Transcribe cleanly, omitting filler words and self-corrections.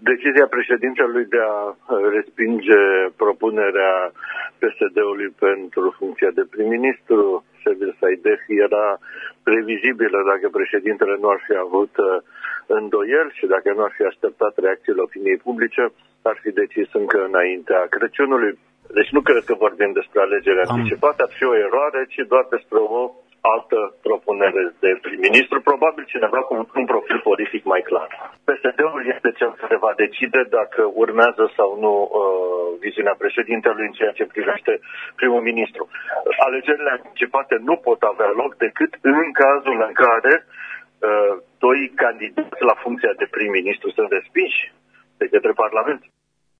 Decizia președintelui de a respinge propunerea PSD-ului pentru funcția de prim-ministru, Sevil Saideh, era previzibilă dacă președintele nu ar fi avut îndoieli și dacă nu ar fi așteptat reacțiile opiniei publice, ar fi decis încă înaintea Crăciunului. Deci nu cred că vorbim despre alegeri anticipate, ar fi o eroare, ci doar despre o altă propunere de prim-ministru, probabil cineva cu un profil politic mai clar. PSD-ul este cel care va decide dacă urmează sau nu viziunea președintelui în ceea ce privește primul ministru. Alegerile anticipate nu pot avea loc decât în cazul în care doi candidați la funcția de prim-ministru sunt respinși de către Parlament.